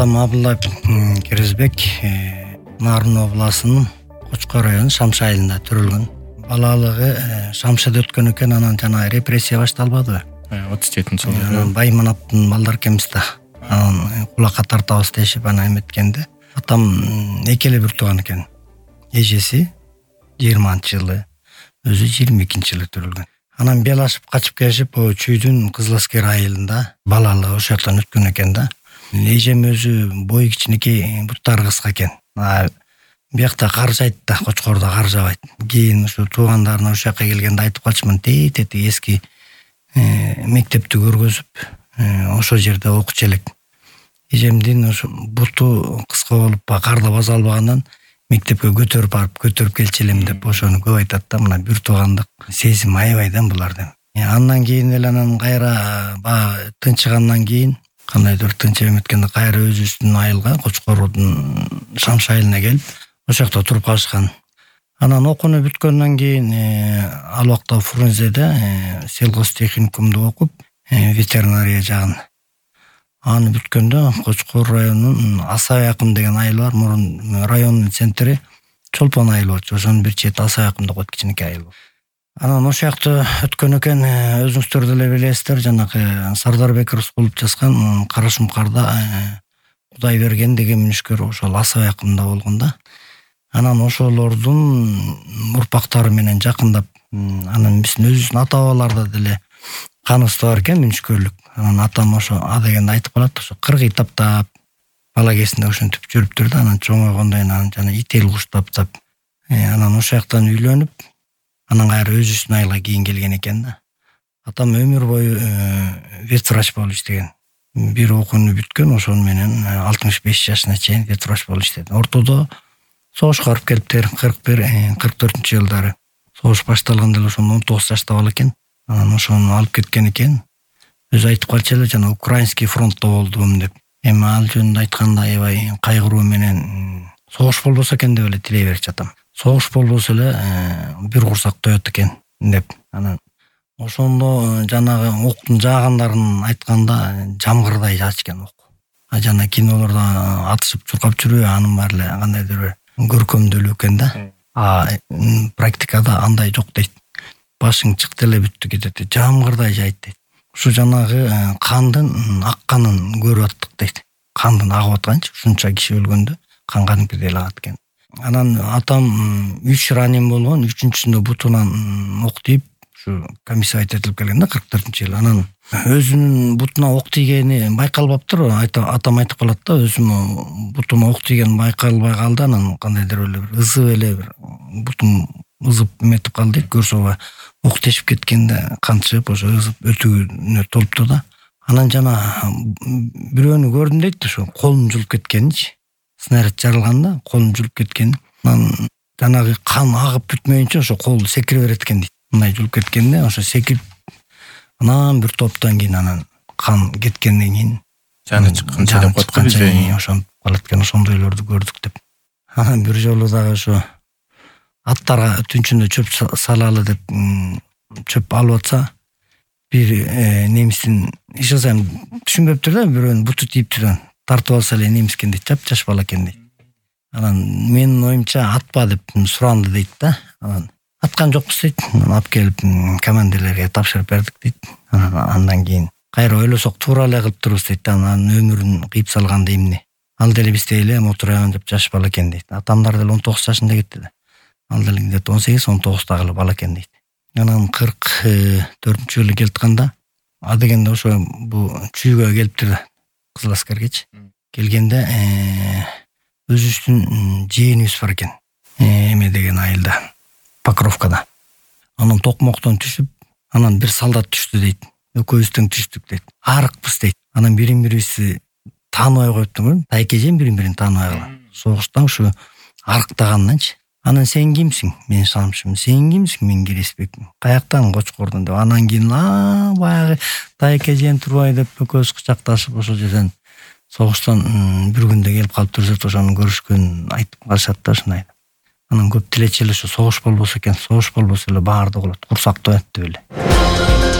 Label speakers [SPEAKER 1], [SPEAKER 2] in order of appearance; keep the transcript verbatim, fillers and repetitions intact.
[SPEAKER 1] Атам Абылай Керезбек Нарын областынын Кочкор району Шамшы айылында төрөлгөн. Балалыгы Шамшыда өткөн экен, анан жана репрессия башталбады.
[SPEAKER 2] отуз жетинчи жылы.
[SPEAKER 1] Анан Байманаптын балдар экенбиз да. Анан кулакка тартабыз дешип анан эметкенде атам эки эле бир тууган экен. Эжеси жыйырманчы жылы, өзү жыйырма экинчи жылы төрөлгөн. Анан бел ашып качып келишип, о Чүйдүн Кызыл Аскер айылында балалыгы ошол жактан өткөн экен да. Эжем өзү бою кичинекей, буттары кыска экен. Биякта каржайт да, Кочкордо каржабайт. Кийин ушу туугандарына ошол жака келгенде айтып калчумун, тейт эски мектепти көргөзүп, ошол жерде окучу элек. Эжемдин ошо буту кыска болуп, карда баса албагандан мектепке көтөрүп барып, көтөрүп келчи элем деп ошону көп айтат да, мына бир туугандык сезим аябай да буларда. Андан кийин эле анан кайра баягы тынчыгандан кийин, кандайдыр тынчып эметкенде кайра өзүбүздүн айылга, Кочкордун Шамшы айылына келип, ошол жакта туруп калышкан. Анан окууну бүткөндөн кийин ал убакта Фрунзеде сельхозтехникумду окуп, ветеринария жагын. Аны бүткөндө Кочкор районунун Асай акым деген айылы бар, мурун райондун центри Чолпон айылы болчу. Ошонун бир чети Асай акым деп коет, кичинекей айыл. Анан ошол жакта өткөн экен, өзүңүздөр деле билесиздер, жанагы Сардарбек Рыскулов жазган Кара Шумкарда Кудай берген деген мүнүшкөр ошол Асай акымда болгон да. Анан ошолордун урпактары менен жакындап, анан биздин өзүбүздүн ата бабаларда деле каныбызда бар экен мүнүшкөрлүк. Анан атам ошо а дегенде айтып калат, ошо кыргый таптап бала кезинде ошентип жүрүптүр да, анан чоңойгондон кийин анан жана ител куш таптап, анан ошол жактан үйлөнүп, анан кайра өзүбүздүн айылга кийин келген экен да. Атам өмүр бою ветврач болуп иштеген. Бир окууну бүткөн, ошол менен алтымыш беш жашына чейин ветврач болуп иштеди. Ортодо согушка барып келиптир, кырк бир кырк төртүнчү жылдары. Согуш башталганда эле ошондо он тогуз жашта бала экен. Анан ошону алып кеткен экен. Өзү айтып калчу эле, жана Украинский фронтто болдум деп. Эми ал жөнүндө айтканда аябай кайгыруу менен согуш болбосо экен деп эле тилей берчү атам. Согуш болбосо эле бир курсак тоет экен деп. Анан ошондо жанагы октун жаагандарын айтканда жамгырдай жаачкен ок. А жана кинолордо атышып чуркап жүрүү, анын баары эле кандайдыр көркөмдөлүү экен да. А практикада андай жок дейт. Башың чыкты эле бүттү кетет, жамгырдай жайт дейт. Ушу жанагы кандын акканын көрүп аттык дейт. Кандын агып атканчы, ушунча киши өлгөндө кан кадимкидей эле агат экен. Анан атам үч ранен болгон, үчүнчүсүндө бутунан ок тийип, ушу комиссия этилип келген да кырк төртүнчү жылы. Анан өзүнүн бутуна ок тийгени байкалбаптыр. Атам айтып калат да, өзүм бутума ок тийгени байкалбай калды, анан кандайдыр эле бир ызып эле бир бутум ызып эметип калды дейт. Көрсө ок тешип кеткенде кан чыгып, ошо ызып өтүүнө толупту да. Анан жана бирөөнү көрдүм дейт, ошо колун жулуп кеткенинчи. Снаряд жарылганда колун жулуп кеткен. Анан жанагы кан агып бүтмөйүнчө ошо кол секире берет экен дейт. Мындай жулуп кеткенде ошо секирип, анан бир топтон кийин анан кан кеткенден кийин
[SPEAKER 2] жаны чыкканча деп коет бизде.
[SPEAKER 1] Ошонтип калат экен, ошондойлорду көрдүк деп. Анан бир жолу дагы ошо аттарга түнчүндө чөп салалы деп чөп алып атса, бир немистин иш кылсам түшүнбөптүр да, бирөөнүн буту тийиптир, тартып алса эле немис экен дейт, жап-жаш бала экен дейт. Анан менин оюмча атпа деп суранды дейт да. Анан аткан жокпуз дейт. Анан алып келип командирлерге тапшырып бердик дейт. Андан кийин кайра ойлосок туура эле кылыптырбыз дейт. Анан өмүрүн кыйып салганда эмне? Ал деле биздей эле мотурайган жап-жаш бала экен дейт. Атамдар деле он тогуз жашында кетти да. Ал деле где-то он сегиз он тогуздагы эле бала экен дейт. Анан кырк төртүнчү жылы келатканда, а дегенде ошо бу Чүйгө келиптир да, Кызыл Аскергечи. Келгенде өзүбүздүн жээнибиз бар экен. Эме деген айылда, Покровкада. Анан токмоктон түшүп, анан бир солдат түштү дейт. Экөөбүз тең түштүк дейт. Арыкпыз дейт. Анан бирин-бирибизди тааныбай коюптур, тайкежен бирин-бирин тааныбай калган. Согуштан ушу арыктаганданчы. Анан сен кимсиң? Мен Шамшымын. Сен кимсиң? Мен Керезбекмин. Каяктан? Кочкордон деп. Анан кийин а баягы тайкежен турбай деп экөөбүз кучакташып ошол жерден согуштан бир күндө келип калыптыр деп ошону көрүшкөн айтып калышат да ушундай. Анан көп тилечи эле ошо согуш болбосо экен, согуш болбосо эле баардыгы болот, курсак тоет деп эле.